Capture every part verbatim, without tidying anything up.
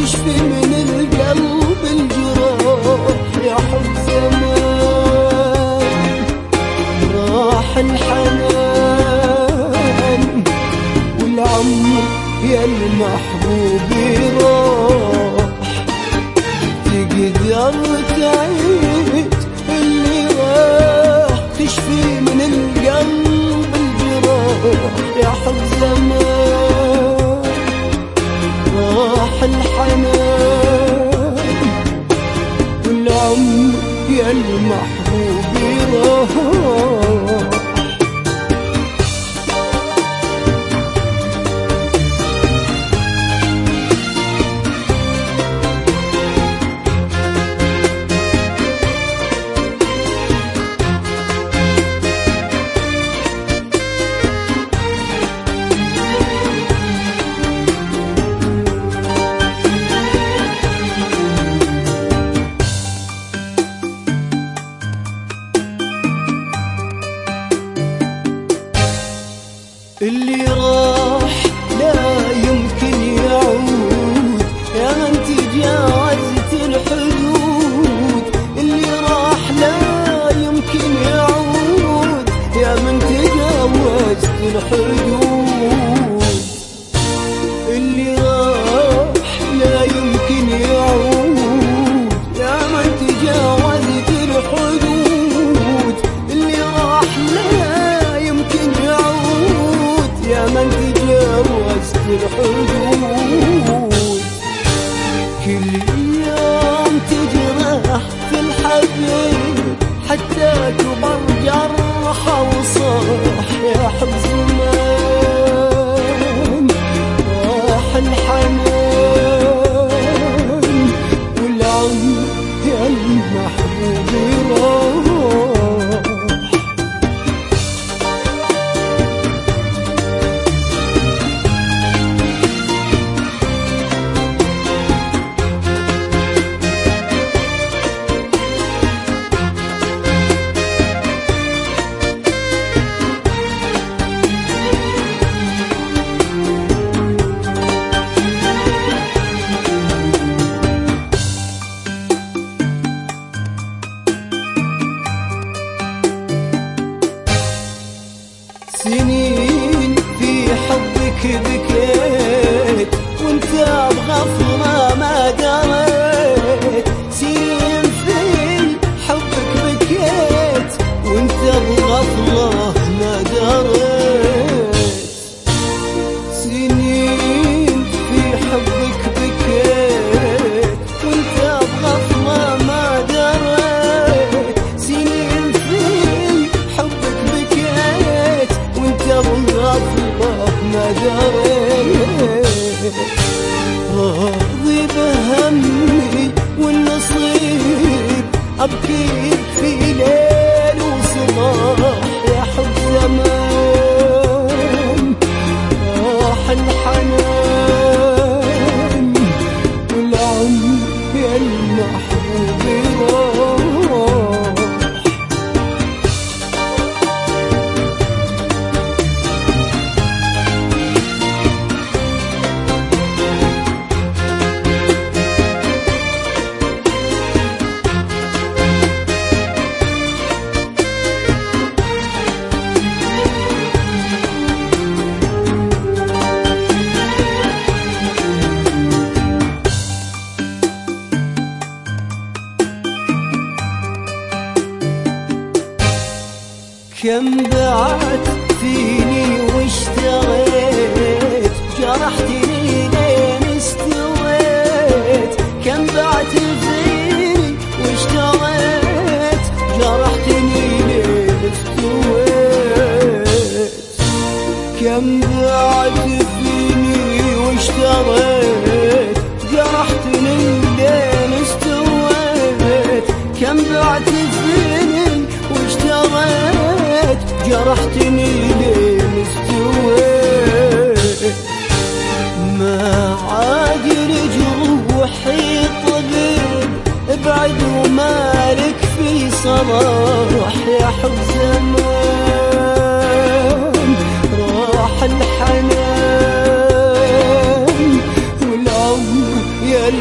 تشفي من القلب الجراح يا حب زمان. راح الحنان والعمر يا المحبوب راح، تقدر تعيد اللي راح تشفي من القلب الجراح يا حب زمان. راح الحنان والعمر يا المحبوب راح. اللي راح لا يمكن يعود يا من تجاوزت الحدود. اللي راح لا يمكن يعود يا من تجاوزت الحدود. اللي راح لا يمكن يعود يا من تجاوزت الحدود. اللي راح لا يمكن يعود يا من تجاوزت الحدود. كل يوم تجرح في الحبيب حتى كبر جرحه وصاح يا حب زمان. راح الحنان والعمر يا المحبوب راح. سنين في حبك بكيت وانت بغفلة ما دريت. سنين في حبك بكيت وانت بغفلة ما دريت. سنين في حبك بكيت وانت بغفلة ما دريت. سنين في حبك بكيت وانت بغفلة ما دريت. راضي بهمي والنصيب أبكي في ليل وصباح يا حب زمان. راح الحنان والعمر يا المحبوب راح. كم بعت فيني واشتريت جرحتني لين استويت. كم بعت فيني واشتريت جرحتني لين استويت. كم بعت فيني واشتريت جرحتني لين استويت. كم بعت فيني واشتريت جرحتني لين استويت. ما عاد لجروحي طبيب ابعد ومالك في صلاح يا حب زمان. راح الحنان والعمر يا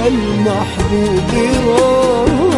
المحبوب راح